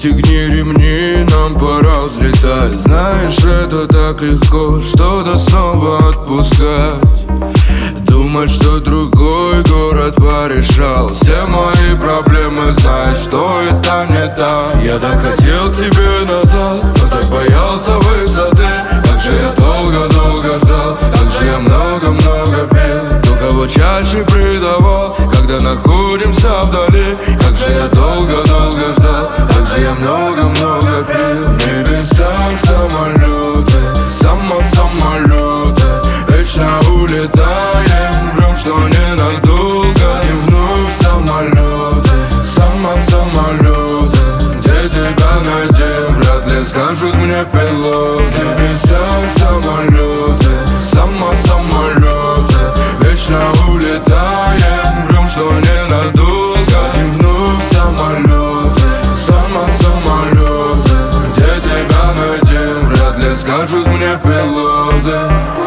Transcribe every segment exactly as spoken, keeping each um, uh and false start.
Пристегни ремни, нам пора взлетать. Знаешь, это так легко, что-то снова отпускать. Думать, что другой город порешал все мои проблемы, знаешь, что это не так. Я так хотел к тебе назад, но так боялся высоты. Как же я долго-долго ждал, как же я много-много пил. Кто кого чаще предавал, когда находимся вдали. Как же я долго-долго ждал, как же я много-много пил. В небесах самолеты, само-самолеты, вечно улетаем, врем, что ненадолго. И вновь самолеты, само-самолеты, где тебя найдем, вряд ли скажут мне пилоты. В небесах самолеты, само-самолеты, вечно улетаем, врем, что ненадолго. И вновь самолеты, само-самолеты, где тебя найдем, вряд ли скажут мне пилоты.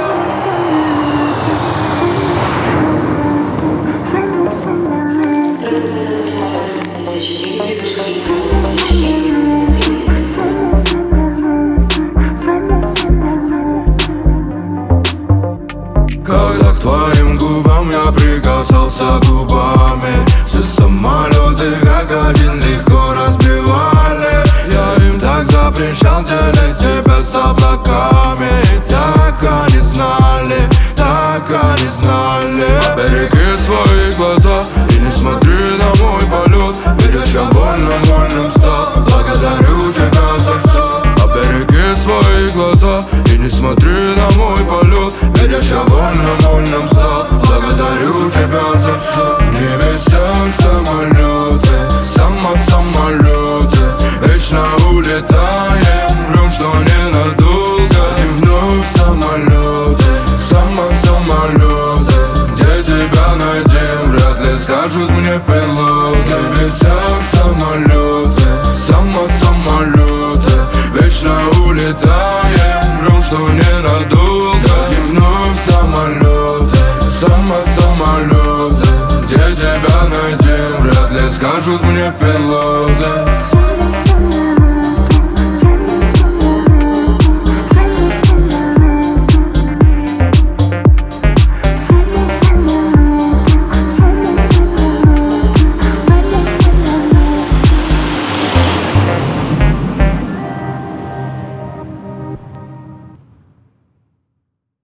Когда к твоим губам я прикасался губами, все самолеты как один легко разбивали. Я им так запрещал делить тебя с облаками. И так они знали, так они знали. Береги свои глаза и не смотри на мой полет. Видишь, я вольным-вольным стал, благодарю тебя за все. Береги свои глаза и не смотри на мой полет. Видишь, я вольным-вольным стал, благодарю тебя за все. В небесах самолеты, само-самолеты, вечно улетаем, врем, что ненадолго. И вновь самолеты, само-самолеты, где тебя найдем, вряд ли скажут мне пилоты. В небесах самолеты, само-самолеты, вечно улетаем, врем, что ненадолго. И вновь самолеты, само-самолеты, где тебя найдем, вряд ли скажут мне пилоты.